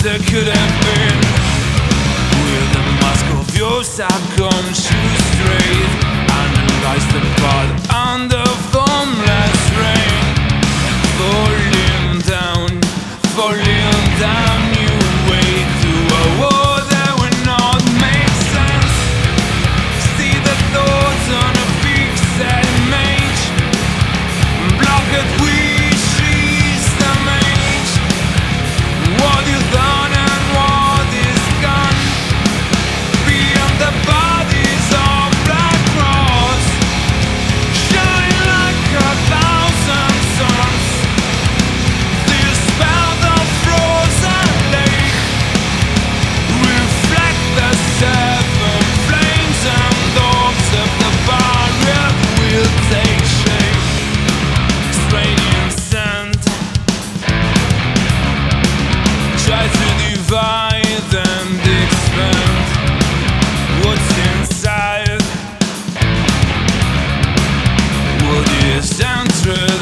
there could have been. With the mask of yours I come too straight. Analyze the path under formless rain. Falling down, you wade through a war that will not make sense. See the thoughts on a fixed image. Block it, wishes the mage. What you done and what is gone. Beyond the bodies of black cross, shine like a thousand suns. Dispel the frozen lake. Reflect the seven flames and dogs of the barrier will take shape. Straining sand. Try to divide and expand what's inside. What is entered